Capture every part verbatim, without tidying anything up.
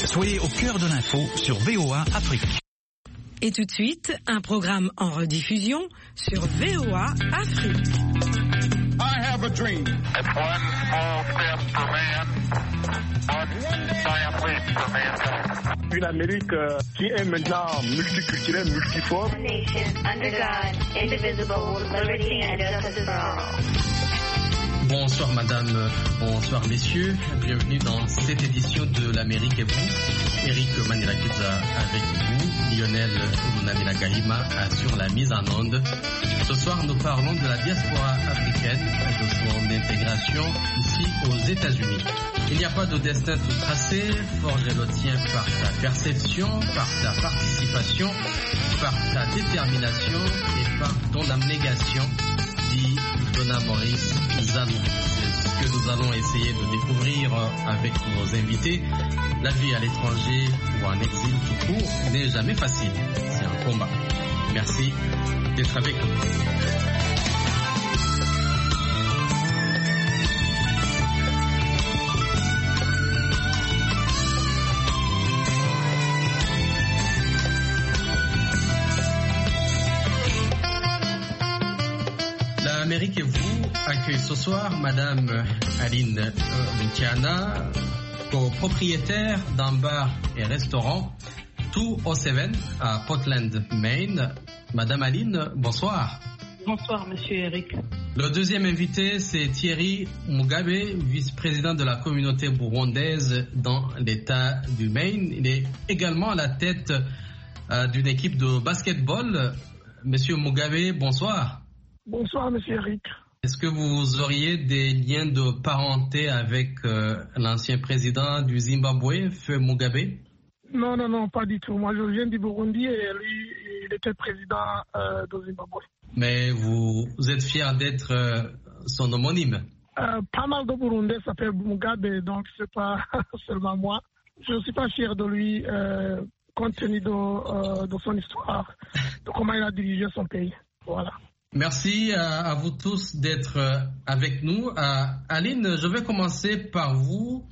Soyez au cœur de l'info sur V O A Afrique. Et tout de suite, un programme en rediffusion sur V O A Afrique. I have a dream. It's one small step for man, one giant leap for mankind. Une Amérique euh, qui est maintenant multiculturelle, multiforme. Nation under God, indivisible, liberty and justice for all. Bonsoir madame, bonsoir messieurs, bienvenue dans cette édition de l'Amérique et vous. Eric Manirakiza avec vous, Lionel Munamila Gahima assure la mise en onde. Ce soir nous parlons de la diaspora africaine et de son intégration ici aux États-Unis. Il n'y a pas de destin tout tracé, forge le tien par ta perception, par ta participation, par ta détermination et par ton abnégation, dit Donna Maurice Zanou. C'est ce que nous allons essayer de découvrir avec nos invités. La vie à l'étranger ou en exil tout court n'est jamais facile. C'est un combat. Merci d'être avec nous. L'Amérique et vous accueille ce soir Madame Aline Luciana, copropriétaire d'un bar et restaurant deux cent sept à Portland, Maine. Madame Aline, bonsoir. Bonsoir Monsieur Eric. Le deuxième invité, c'est Thierry Mugabe, vice-président de la communauté burundaise dans l'État du Maine. Il est également à la tête euh, d'une équipe de basketball. Monsieur Mugabe, bonsoir. Bonsoir, monsieur Eric. Est-ce que vous auriez des liens de parenté avec euh, l'ancien président du Zimbabwe, Feu Mugabe? Non, non, non, pas du tout. Moi, je viens du Burundi et lui, il était président euh, du Zimbabwe. Mais vous, vous êtes fier d'être euh, son homonyme? euh, Pas mal de Burundais s'appellent Mugabe, donc c'est pas seulement moi. Je ne suis pas fier de lui, euh, compte tenu de, euh, de son histoire, de comment il a dirigé son pays. Voilà. Merci à, à vous tous d'être avec nous. Euh, Aline, je vais commencer par vous.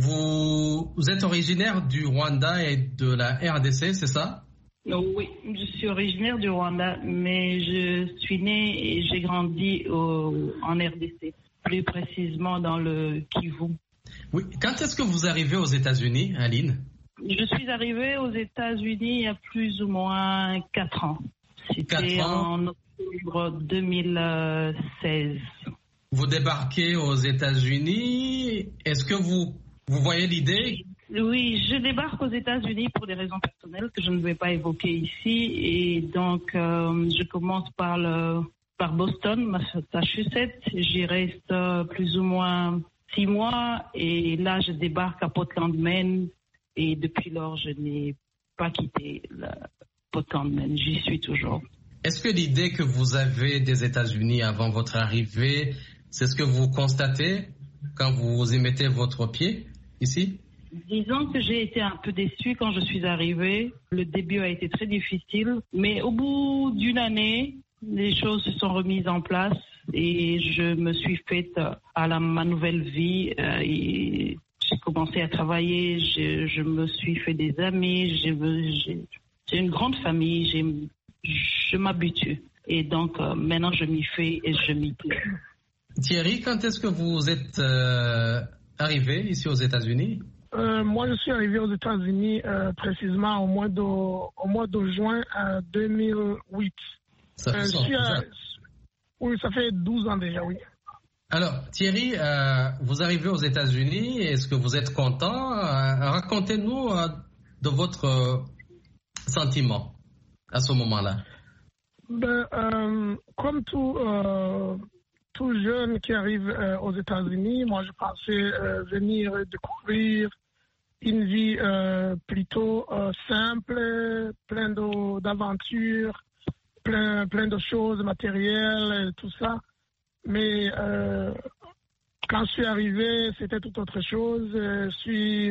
vous. Vous êtes originaire du Rwanda et de la R D C, c'est ça? Oui, je suis originaire du Rwanda, mais je suis née et j'ai grandi au, en R D C, plus précisément dans le Kivu. Oui. Quand est-ce que vous arrivez aux États-Unis, Aline? Je suis arrivée aux États-Unis il y a plus ou moins quatre ans. C'était en octobre deux mille seize. Vous débarquez aux États-Unis. Est-ce que vous, vous voyez l'idée? Oui, je débarque aux États-Unis pour des raisons personnelles que je ne vais pas évoquer ici. Et donc, euh, je commence par, le, par Boston, Massachusetts. J'y reste euh, plus ou moins six mois. Et là, je débarque à Portland, Maine. Et depuis lors, je n'ai pas quitté le Portland, Maine. J'y suis toujours. Est-ce que l'idée que vous avez des États-Unis avant votre arrivée, c'est ce que vous constatez quand vous y mettez votre pied ici? Disons que j'ai été un peu déçue quand je suis arrivée. Le début a été très difficile, mais au bout d'une année, les choses se sont remises en place et je me suis faite à la, ma nouvelle vie. Euh, et j'ai commencé à travailler, je, je me suis fait des amis, j'ai, j'ai, j'ai une grande famille, j'ai je m'habitue. Et donc, euh, maintenant, je m'y fais et je m'y plais. Thierry, quand est-ce que vous êtes euh, arrivé ici aux États-Unis? euh, Moi, je suis arrivé aux États-Unis euh, précisément au mois de, au mois de juin euh, deux mille huit. Ça fait, euh, je à, oui, ça fait douze ans déjà, oui. Alors, Thierry, euh, vous arrivez aux États-Unis. Est-ce que vous êtes content? euh, Racontez-nous euh, de votre euh, sentiment à ce moment-là. Ben, euh, comme tout, euh, tout jeune qui arrive euh, aux États-Unis, moi je pensais euh, venir découvrir une vie euh, plutôt euh, simple, plein de, d'aventures, plein, plein de choses matérielles et tout ça. Mais euh, quand je suis arrivé, c'était tout autre chose. Je suis,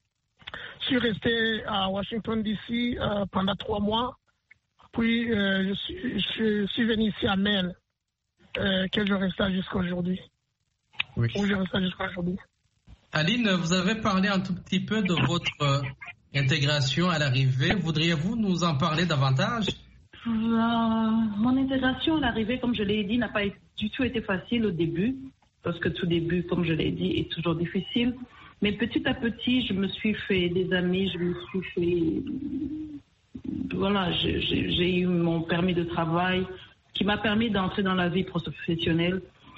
je suis resté à Washington, D C euh, pendant trois mois. Puis, euh, je, suis, je suis venu ici à Maine, euh, que je reste jusqu'à aujourd'hui. Oui. Où je reste jusqu'à aujourd'hui. Aline, vous avez parlé un tout petit peu de votre intégration à l'arrivée. Voudriez-vous nous en parler davantage? Euh, mon intégration à l'arrivée, comme je l'ai dit, n'a pas du tout été facile au début, parce que tout début, comme je l'ai dit, est toujours difficile. Mais petit à petit, je me suis fait des amis, je me suis fait... Voilà, j'ai, j'ai eu mon permis de travail qui m'a permis d'entrer dans la vie professionnelle.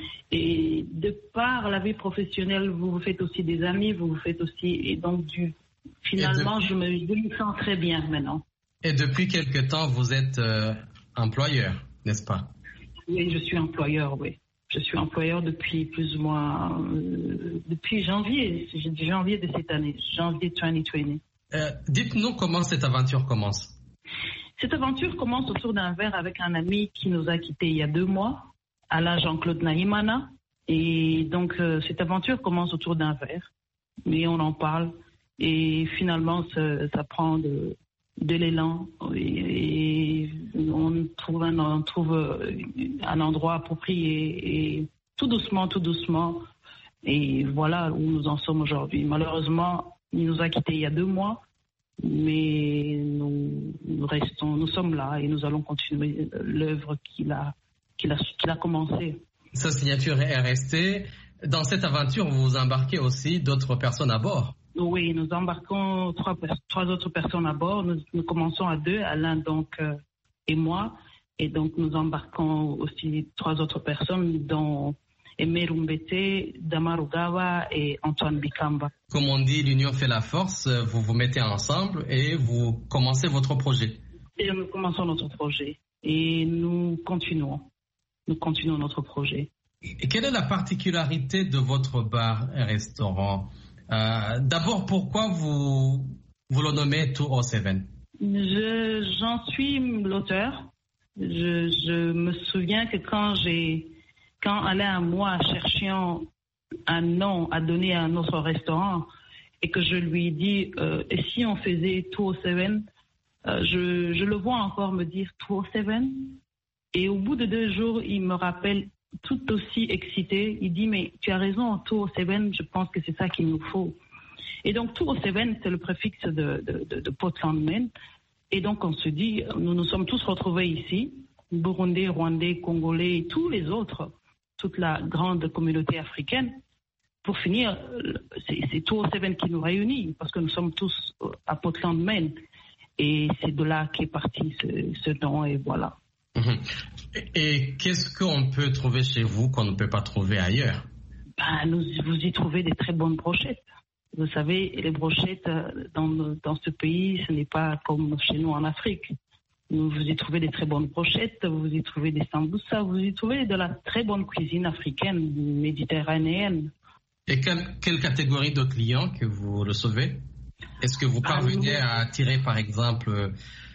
Et de par la vie professionnelle, vous vous faites aussi des amis, vous vous faites aussi... Et donc, du, finalement, depuis... je, me, je me sens très bien maintenant. Et depuis quelque temps, vous êtes euh, employeur, n'est-ce pas? Oui, je suis employeur, oui. Je suis employeur depuis plus ou moins... Euh, depuis janvier, janvier de cette année, janvier deux mille vingt. Euh, dites-nous comment cette aventure commence. Cette aventure commence autour d'un verre avec un ami qui nous a quittés il y a deux mois, Alain Jean-Claude Nahimana. Et donc, euh, cette aventure commence autour d'un verre. Mais on en parle. Et finalement, ça, ça prend de, de l'élan. Et, et on trouve, un, on trouve un endroit approprié. Et tout doucement, tout doucement. Et voilà où nous en sommes aujourd'hui. Malheureusement, il nous a quittés il y a deux mois. Mais nous, nous restons, nous sommes là et nous allons continuer l'œuvre qu'il a, qu'il a, qu'il a commencée. Sa signature est restée. Dans cette aventure, vous embarquez aussi d'autres personnes à bord. Oui, nous embarquons trois, trois autres personnes à bord. Nous, nous commençons à deux, Alain donc euh, et moi, et donc nous embarquons aussi trois autres personnes, dont Aimé Rumbete, Damarugawa et Antoine Bikamba. Comme on dit, l'union fait la force. Vous vous mettez ensemble et vous commencez votre projet. Et nous commençons notre projet et nous continuons. Nous continuons notre projet. Et quelle est la particularité de votre bar et restaurant? euh, D'abord, pourquoi vous, vous le nommez deux cent sept? Je, J'en suis l'auteur. Je, je me souviens que quand j'ai... Quand Alain et moi cherchions un nom à donner à notre restaurant et que je lui ai dit euh, et si on faisait deux cent sept, euh, je, je le vois encore me dire deux cent sept. Et au bout de deux jours, il me rappelle tout aussi excité. Il dit mais tu as raison, deux cent sept, je pense que c'est ça qu'il nous faut. Et donc deux cent sept, c'est le préfixe de, de, de, de Portland, Maine. Et donc on se dit, nous nous sommes tous retrouvés ici, Burundais, Rwandais, Congolais et tous les autres, toute la grande communauté africaine. Pour finir, c'est, c'est deux cent sept qui nous réunit parce que nous sommes tous à Portland, Maine. Et c'est de là qu'est parti ce, ce nom et voilà. Et, et qu'est-ce qu'on peut trouver chez vous qu'on ne peut pas trouver ailleurs? Ben, nous, vous y trouvez des très bonnes brochettes. Vous savez, les brochettes dans, dans ce pays, ce n'est pas comme chez nous en Afrique. Vous y trouvez des très bonnes brochettes, vous y trouvez des sambusa, vous y trouvez de la très bonne cuisine africaine, méditerranéenne. Et quelle, quelle catégorie de clients que vous recevez? Est-ce que vous parvenez à attirer, par exemple,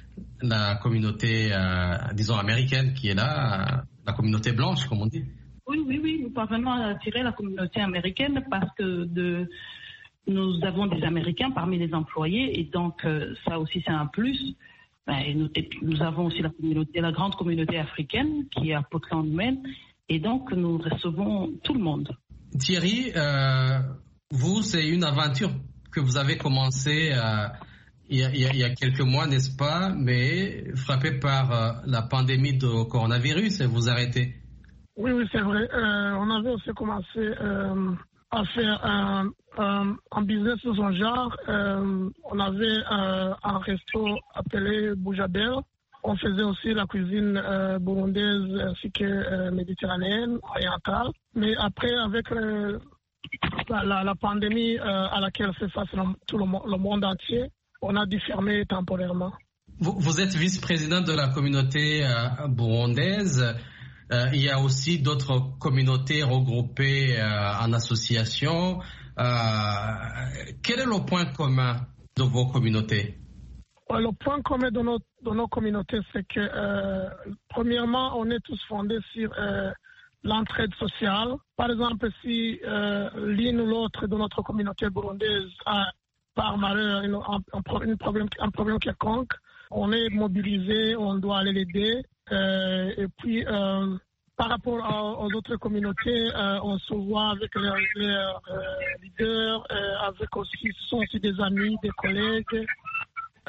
la communauté, euh, disons, américaine qui est là, la communauté blanche, comme on dit? Oui, oui, oui, nous parvenons à attirer la communauté américaine parce que de, nous avons des Américains parmi les employés et donc euh, ça aussi c'est un plus. Et nous, nous avons aussi la communauté, la grande communauté africaine qui est à Portland, Maine, et donc nous recevons tout le monde. Thierry, euh, vous, c'est une aventure que vous avez commencée euh, il, y a, il y a quelques mois, n'est-ce pas, mais frappé par euh, la pandémie de coronavirus et vous arrêtez. Oui, oui, c'est vrai. Euh, on avait aussi commencé euh, à faire un, un, un business de son genre. Euh, on avait euh, un resto appelé Boujabel. On faisait aussi la cuisine euh, burundaise ainsi que euh, méditerranéenne, orientale. Mais après, avec euh, la, la, la pandémie euh, à laquelle fait face tout le, le monde entier, on a dû fermer temporairement. Vous, vous êtes vice-président de la communauté euh, burundaise. Euh, il y a aussi d'autres communautés regroupées euh, en association. Euh, quel est le point commun de vos communautés? Le point commun de nos, de nos communautés, c'est que, euh, premièrement, on est tous fondés sur euh, l'entraide sociale. Par exemple, si euh, l'une ou l'autre de notre communauté burundaise a, par malheur, une, un, un, problème, un problème quelconque, on est mobilisé, on doit aller l'aider. Euh, et puis, euh, par rapport à, aux autres communautés, euh, on se voit avec les, les euh, leaders, euh, avec aussi, ce sont aussi des amis, des collègues.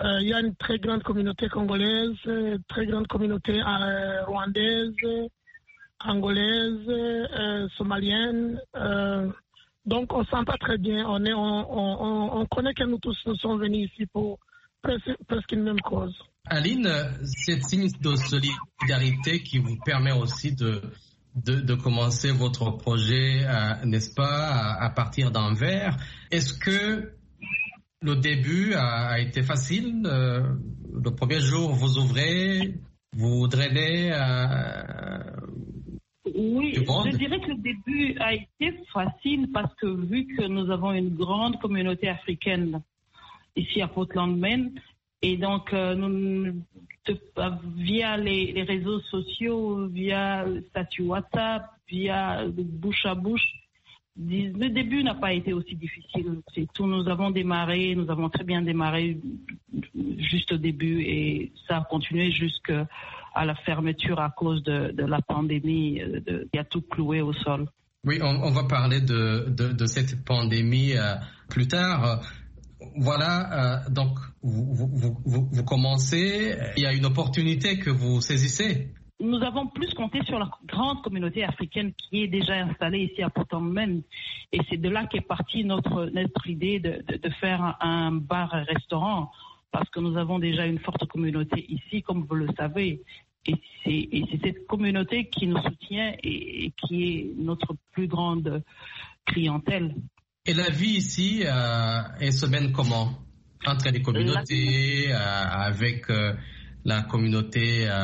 Euh, il y a une très grande communauté congolaise, très grande communauté euh, rwandaise, angolaise, euh, somalienne. Euh, donc on s'entend très bien. On, est, on, on, on connaît que nous tous nous sommes venus ici pour presque, presque une même cause. Aline, c'est signe de solidarité qui vous permet aussi de, de, de commencer votre projet, euh, n'est-ce pas, à, à partir d'Anvers. Est-ce que le début a, a été facile? euh, Le premier jour, vous ouvrez, vous drainez euh, Oui, du monde? Je dirais que le début a été facile parce que vu que nous avons une grande communauté africaine ici à Portland, Maine, et donc, euh, nous, te, via les, les réseaux sociaux, via le statut WhatsApp, via le bouche à bouche, le début n'a pas été aussi difficile. C'est tout. Nous avons démarré, nous avons très bien démarré juste au début et ça a continué jusqu'à la fermeture à cause de, de la pandémie, de, qui a tout cloué au sol. Oui, on, on va parler de, de, de cette pandémie euh, plus tard. Voilà, euh, donc vous, vous, vous, vous commencez, il y a une opportunité que vous saisissez. Nous avons plus compté sur la grande communauté africaine qui est déjà installée ici à Portland, Maine. Et c'est de là qu'est partie notre, notre idée de, de, de faire un, un bar-restaurant parce que nous avons déjà une forte communauté ici, comme vous le savez. Et c'est, et c'est cette communauté qui nous soutient et, et qui est notre plus grande clientèle. Et la vie ici, euh, elle se mène comment? Entre les communautés, euh, avec euh, la communauté euh,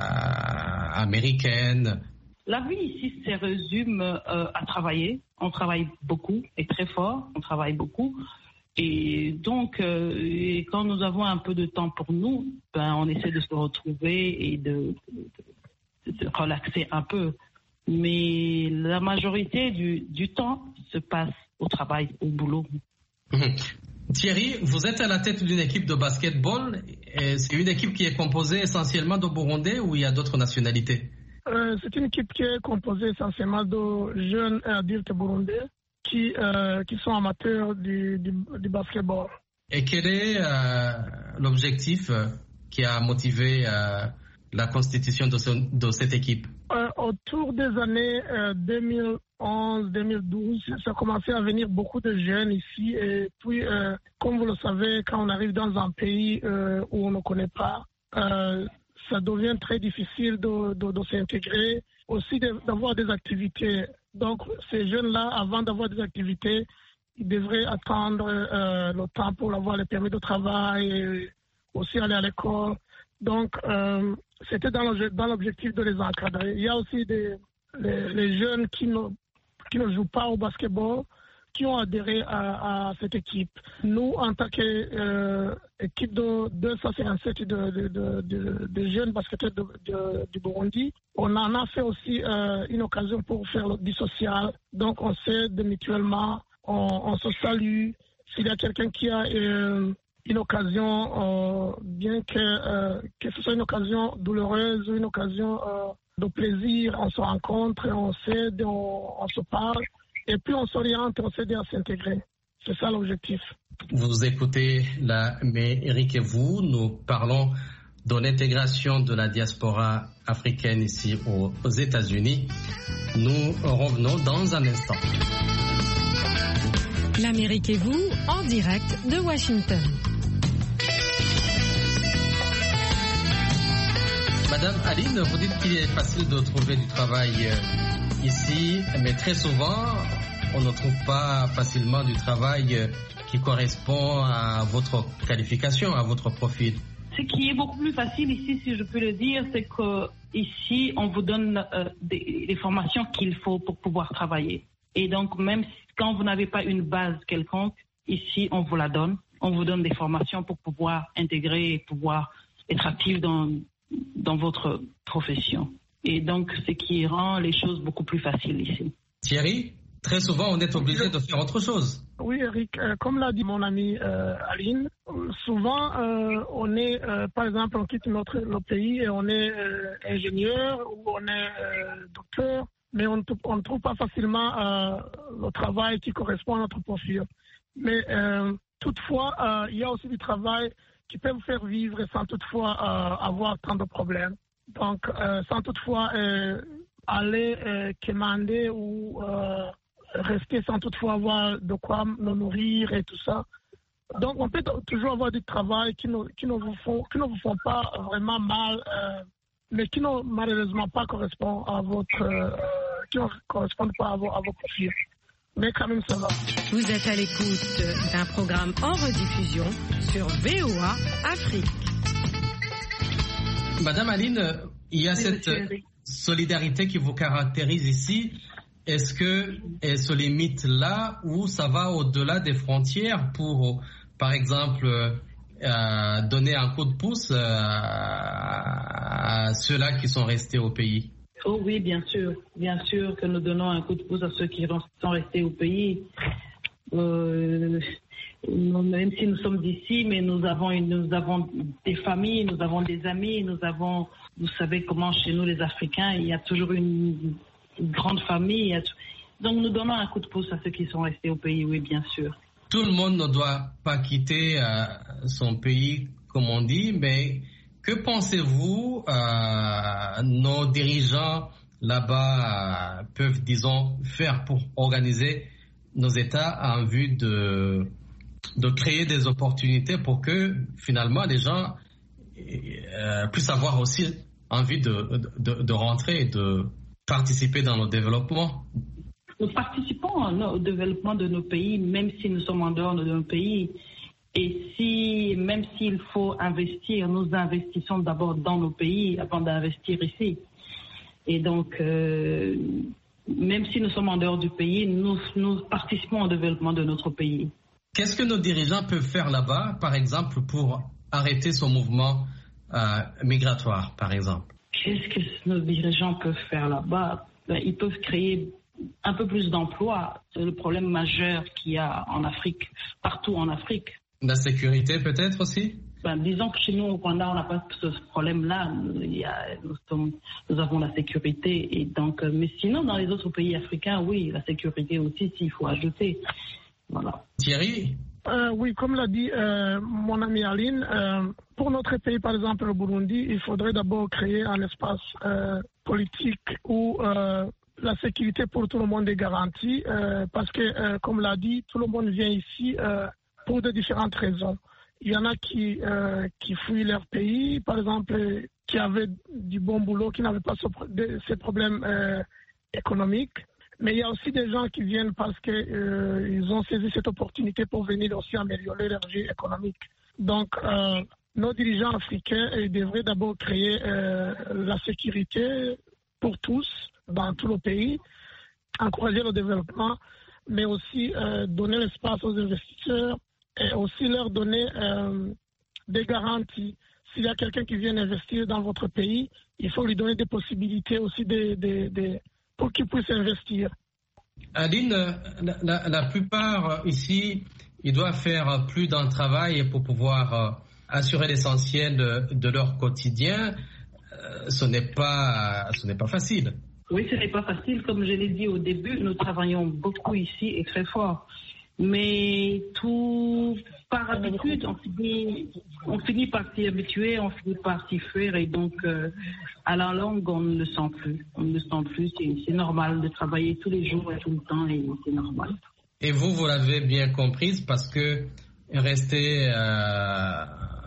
américaine? La vie ici se résume euh, à travailler. On travaille beaucoup et très fort. On travaille beaucoup. Et donc, euh, et quand nous avons un peu de temps pour nous, ben, on essaie de se retrouver et de, de, de relaxer un peu. Mais la majorité du, du temps se passe au travail, au boulot. Mmh. Thierry, vous êtes à la tête d'une équipe de basketball. C'est une équipe qui est composée essentiellement de Burundais ou il y a d'autres nationalités? euh, C'est une équipe qui est composée essentiellement de jeunes adultes burundais qui, euh, qui sont amateurs du, du, du basketball. Et quel est euh, l'objectif qui a motivé euh, la constitution de, ce, de cette équipe? euh, Autour des années euh, deux mille onze deux mille douze, ça a commencé à venir beaucoup de jeunes ici. Et puis, euh, comme vous le savez, quand on arrive dans un pays euh, où on ne connaît pas, euh, ça devient très difficile de, de, de s'intégrer, aussi de, d'avoir des activités. Donc, ces jeunes-là, avant d'avoir des activités, ils devraient attendre euh, le temps pour avoir le permis de travail, et aussi aller à l'école. Donc, euh, c'était dans, le, dans l'objectif de les encadrer. Il y a aussi des, les, les jeunes qui ne, qui ne jouent pas au basketball, qui ont adhéré à, à cette équipe. Nous, en tant qu'équipe euh, de deux cent cinquante-sept de, de, de, de, de jeunes basketteurs de, de, du Burundi, on en a fait aussi euh, une occasion pour faire du social. Donc, on s'aide mutuellement, on, on se salue. S'il y a quelqu'un qui a euh, une occasion, euh, bien que, euh, que ce soit une occasion douloureuse ou une occasion euh, de plaisir, on se rencontre, on s'aide, on, on se parle. Et puis on s'oriente, on s'aide à s'intégrer. C'est ça l'objectif. Vous écoutez la Mérique et vous, nous parlons de l'intégration de la diaspora africaine ici aux, aux États-Unis. Nous revenons dans un instant. L'Amérique et vous, en direct de Washington. Madame Aline, vous dites qu'il est facile de trouver du travail ici, mais très souvent, on ne trouve pas facilement du travail qui correspond à votre qualification, à votre profil. Ce qui est beaucoup plus facile ici, si je peux le dire, c'est que ici, on vous donne euh, des, des formations qu'il faut pour pouvoir travailler. Et donc, même si, quand vous n'avez pas une base quelconque, ici, on vous la donne. On vous donne des formations pour pouvoir intégrer et pouvoir être actif dans, dans votre profession. Et donc, ce qui rend les choses beaucoup plus faciles ici. Thierry, très souvent, on est obligé de faire autre chose. Oui, Eric, euh, comme l'a dit mon ami euh, Aline, euh, souvent, euh, on est, euh, par exemple, on quitte notre, notre pays et on est euh, ingénieur ou on est euh, docteur, mais on ne trouve pas facilement euh, le travail qui correspond à notre profil. Mais euh, toutefois, euh, il y a aussi du travail qui peut vous faire vivre sans toutefois euh, avoir tant de problèmes. Donc, euh, sans toutefois euh, aller euh, commander ou euh, rester sans toutefois avoir de quoi nous nourrir et tout ça. Donc, on peut toujours avoir du travail qui ne, qui ne, vous, font, qui ne vous font pas vraiment mal, euh, mais qui ne malheureusement pas correspond à votre, euh, qui ne correspondent pas à vos, à vos profils. Mais quand même, ça va. Vous êtes à l'écoute d'un programme en rediffusion sur V O A Afrique. Madame Aline, il y a oui, cette solidarité qui vous caractérise ici. Est-ce qu'elle se limite là ou ça va au-delà des frontières pour, par exemple, euh, donner un coup de pouce euh, à ceux-là qui sont restés au pays? Oh oui, bien sûr. Bien sûr que nous donnons un coup de pouce à ceux qui sont restés au pays. Euh, même si nous sommes d'ici, mais nous avons, une, nous avons des familles, nous avons des amis, nous avons, vous savez comment chez nous les Africains, il y a toujours une, une grande famille. Donc nous donnons un coup de pouce à ceux qui sont restés au pays, oui, bien sûr. Tout le monde ne doit pas quitter euh, son pays, comme on dit, mais que pensez-vous, euh, nos dirigeants là-bas euh, peuvent, disons, faire pour organiser nos États en vue de, de créer des opportunités pour que, finalement, les gens euh, puissent avoir aussi envie de, de, de rentrer et de participer dans le développement? Nous participons au développement de nos pays, même si nous sommes en dehors de nos pays. Et si, même s'il faut investir, nous investissons d'abord dans nos pays avant d'investir ici. Et donc, euh, même si nous sommes en dehors du pays, nous, nous participons au développement de notre pays. Qu'est-ce que nos dirigeants peuvent faire là-bas, par exemple, pour arrêter ce mouvement euh, migratoire, par exemple? Qu'est-ce que nos dirigeants peuvent faire là-bas? Ben, ils peuvent créer un peu plus d'emplois. C'est le problème majeur qu'il y a en Afrique, partout en Afrique. La sécurité peut-être aussi? Ben, disons que chez nous au Rwanda, on n'a pas ce problème-là. Il y a, nous, sommes, nous avons la sécurité. Et donc, mais sinon, dans les autres pays africains, oui, la sécurité aussi, s'il faut ajouter. Voilà. Thierry? euh, Oui, comme l'a dit euh, mon amie Aline, euh, pour notre pays, par exemple le Burundi, il faudrait d'abord créer un espace euh, politique où euh, la sécurité pour tout le monde est garantie. Euh, parce que, euh, comme l'a dit, tout le monde vient ici euh, pour de différentes raisons. Il y en a qui, euh, qui fuient leur pays, par exemple, qui avaient du bon boulot, qui n'avaient pas ce, de, ces problèmes euh, économiques. Mais il y a aussi des gens qui viennent parce qu'ils euh, ont saisi cette opportunité pour venir aussi améliorer leur vie économique. Donc, euh, nos dirigeants africains ils devraient d'abord créer euh, la sécurité pour tous dans tout le pays, encourager le développement, mais aussi euh, donner l'espace aux investisseurs et aussi leur donner euh, des garanties. S'il y a quelqu'un qui vient investir dans votre pays, il faut lui donner des possibilités aussi de, de, de, pour qu'il puisse investir. Aline, la, la, la plupart ici, ils doivent faire plus d'un travail pour pouvoir euh, assurer l'essentiel de, de leur quotidien. Euh, ce n'est pas, ce n'est pas facile. Oui, ce n'est pas facile. Comme je l'ai dit au début, nous travaillons beaucoup ici et très fort. Mais tout par habitude, on finit, on finit par s'y habituer, on finit par s'y faire et donc euh, à la longue, on ne le sent plus. On ne le sent plus. C'est, c'est normal de travailler tous les jours et tout le temps et c'est normal. Et vous, vous l'avez bien comprise parce que rester euh,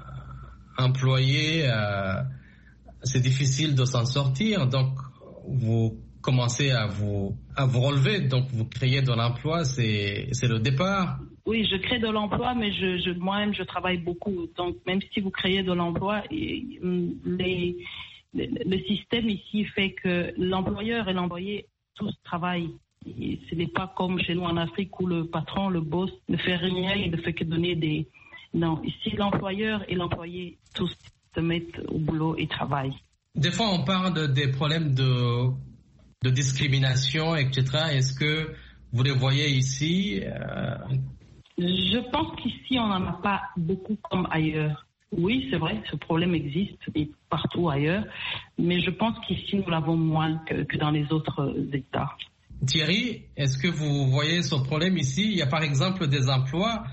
employé, euh, c'est difficile de s'en sortir. Donc, vous commencez à vous, à vous relever, donc vous créez de l'emploi, c'est, c'est le départ. Oui, je crée de l'emploi, mais je, je, moi-même, je travaille beaucoup. Donc, même si vous créez de l'emploi, les, les, le système ici fait que l'employeur et l'employé, tous travaillent. Et ce n'est pas comme chez nous en Afrique où le patron, le boss, ne fait rien, il ne fait que donner des... Non, ici, l'employeur et l'employé, tous se mettent au boulot et travaillent. Des fois, on parle de, des problèmes de... de discrimination, et cetera. Est-ce que vous les voyez ici? euh... Je pense qu'ici, on n'en a pas beaucoup comme ailleurs. Oui, c'est vrai, ce problème existe et partout ailleurs, mais je pense qu'ici, nous l'avons moins que, que dans les autres États. Thierry, est-ce que vous voyez ce problème ici? Il y a par exemple des emplois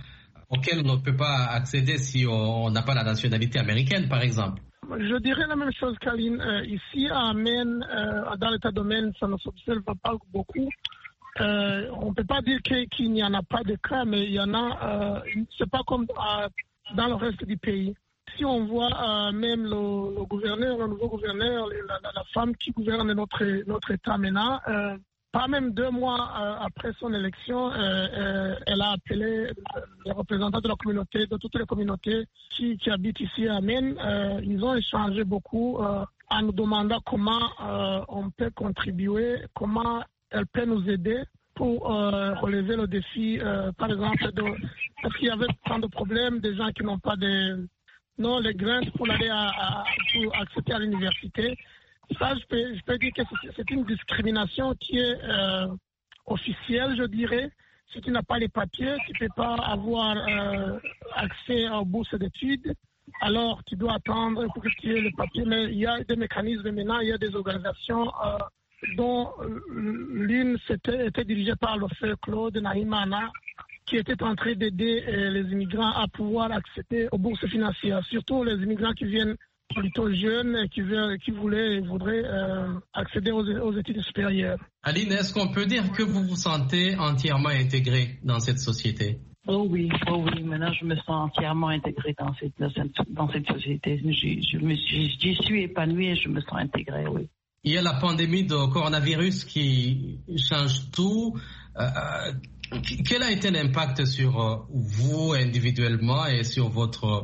auxquels on ne peut pas accéder si on n'a pas la nationalité américaine, par exemple? Je dirais la même chose qu'Aline. Euh, ici à Maine, euh, dans l'État de Maine, ça ne s'observe pas beaucoup. Euh, on ne peut pas dire que, qu'il n'y en a pas de cas, mais il y en a. Euh, c'est pas comme euh, dans le reste du pays. Si on voit euh, même le, le gouverneur, le nouveau gouverneur, la, la, la femme qui gouverne notre, notre État maintenant, euh, pas même deux mois euh, après son élection, euh, euh, elle a appelé les représentants de la communauté, de toutes les communautés qui, qui habitent ici à Maine. Euh, ils ont échangé beaucoup euh, en nous demandant comment euh, on peut contribuer, comment elle peut nous aider pour euh, relever le défi, euh, par exemple, de, parce qu'il y avait tant de problèmes, des gens qui n'ont pas de, non, les grades pour aller à, à, pour accéder à l'université. Ça, je peux, je peux dire que c'est une discrimination qui est euh, officielle, je dirais. Si tu n'as pas les papiers, tu ne peux pas avoir euh, accès aux bourses d'études. Alors, tu dois attendre pour que tu aies les papiers. Mais il y a des mécanismes maintenant, il y a des organisations euh, dont l'une était, était dirigée par le frère Claude Nahimana, qui était en train d'aider euh, les immigrants à pouvoir accéder aux bourses financières, surtout les immigrants qui viennent plutôt jeunes qui, veulent, qui voulaient et voudraient euh, accéder aux, aux études supérieures. Aline, est-ce qu'on peut dire que vous vous sentez entièrement intégrée dans cette société? Oh oui, oh oui, maintenant je me sens entièrement intégrée dans cette, dans cette, dans cette société. Je, je me suis, j'y suis épanouie et je me sens intégrée, oui. Il y a la pandémie de coronavirus qui change tout. Euh, quel a été l'impact sur vous individuellement et sur votre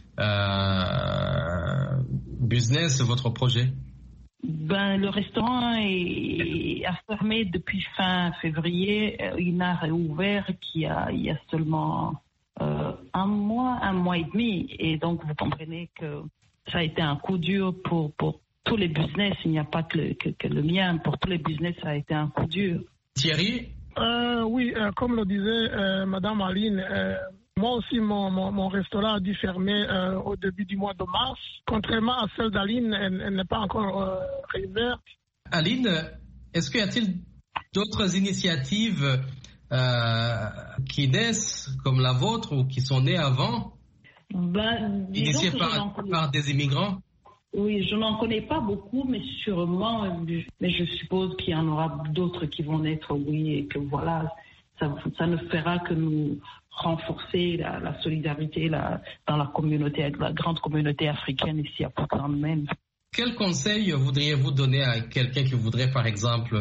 Euh, business, votre projet? Ben, le restaurant est, a fermé depuis fin février. Il n'a réouvert qu'il y a, il y a seulement euh, un mois, un mois et demi. Et donc, vous comprenez que ça a été un coup dur pour, pour tous les business. Il n'y a pas que le, que, que le mien. Pour tous les business, ça a été un coup dur. Thierry? Euh, oui, euh, comme le disait euh, Madame Aline, euh, moi aussi, mon, mon, mon restaurant a dû fermer euh, au début du mois de mars. Contrairement à celle d'Aline, elle, elle n'est pas encore euh, réouverte. Aline, est-ce qu'il y a-t-il d'autres initiatives euh, qui naissent comme la vôtre ou qui sont nées avant, ben, initiées par, par des immigrants? Oui, je n'en connais pas beaucoup, mais sûrement, mais je suppose qu'il y en aura d'autres qui vont naître, oui, et que voilà, ça, ça ne fera que nous renforcer la, la solidarité la, dans la communauté, la grande communauté africaine ici à Portland même. Quel conseil voudriez-vous donner à quelqu'un qui voudrait, par exemple,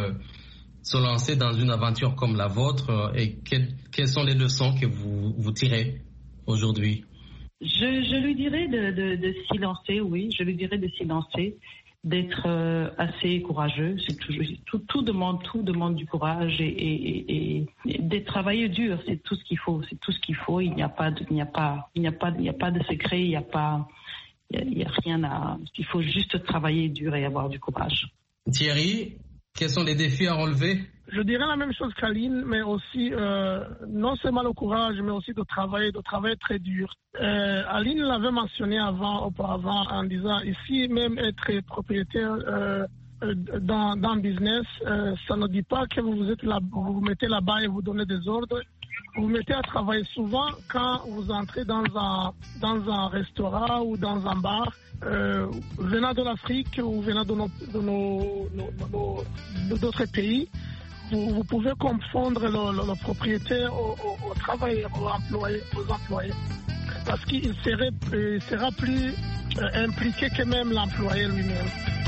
se lancer dans une aventure comme la vôtre, et quelles, quelles sont les leçons que vous, vous tirez aujourd'hui? Je, je lui dirais de, de, de s'y lancer, oui, je lui dirais de s'y lancer, d'être euh, assez courageux. C'est toujours, tout, tout demande, tout demande du courage et, et, et, et de travailler dur. C'est tout ce qu'il faut. C'est tout ce qu'il faut. Il n'y a pas, de, il n'y a pas, il n'y a pas, il n'y a pas de secret. Il n'y a pas, il n'y a, a rien à. Il faut juste travailler dur et avoir du courage. Thierry, quels sont les défis à relever? Je dirais la même chose qu'Aline, mais aussi euh, non seulement le courage, mais aussi de travailler, de travailler très dur. Euh, Aline l'avait mentionné avant, auparavant, en disant ici même être propriétaire euh, dans dans business, euh, ça ne dit pas que vous vous êtes là, vous vous mettez là-bas et vous donnez des ordres. Vous vous mettez à travailler souvent quand vous entrez dans un dans un restaurant ou dans un bar. Euh, venant de l'Afrique ou venant de nos de nos, nos, nos d'autres pays. Vous, vous pouvez confondre le, le, le propriétaire au, au, au travailleur, aux employés, aux employés. Parce qu'il serait, il sera plus euh, impliqué que même l'employé lui-même.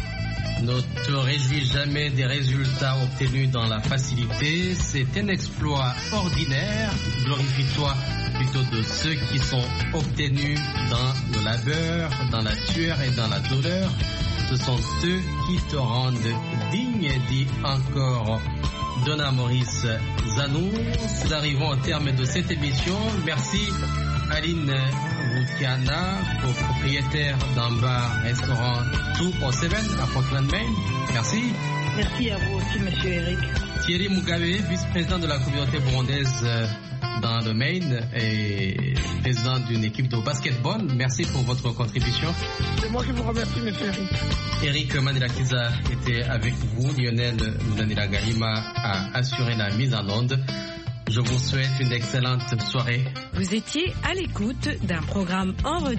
Ne te réjouis jamais des résultats obtenus dans la facilité. C'est un exploit ordinaire. Glorifie-toi plutôt de ceux qui sont obtenus dans le labeur, dans la tueur et dans la douleur. Ce sont eux qui te rendent digne, dit encore Donna Maurice Zanou. Nous arrivons au terme de cette émission. Merci Aline Woutiana, propriétaire d'un bar-restaurant Two oh Seven à Portland, Maine. Merci. Merci à vous aussi, monsieur Eric. Thierry Mugabe, vice-président de la communauté burundaise dans le Maine et président d'une équipe de basketball. Merci pour votre contribution. C'est moi qui vous remercie, monsieur Eric. Eric Manilakiza était avec vous. Lionel Munanira Gahima a assuré la mise en onde. Je vous souhaite une excellente soirée. Vous étiez à l'écoute d'un programme en rediffusion